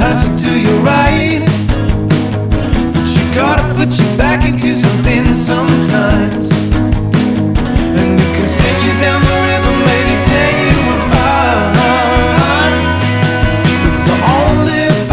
left, so to your right. But you gotta put your back into something sometimes.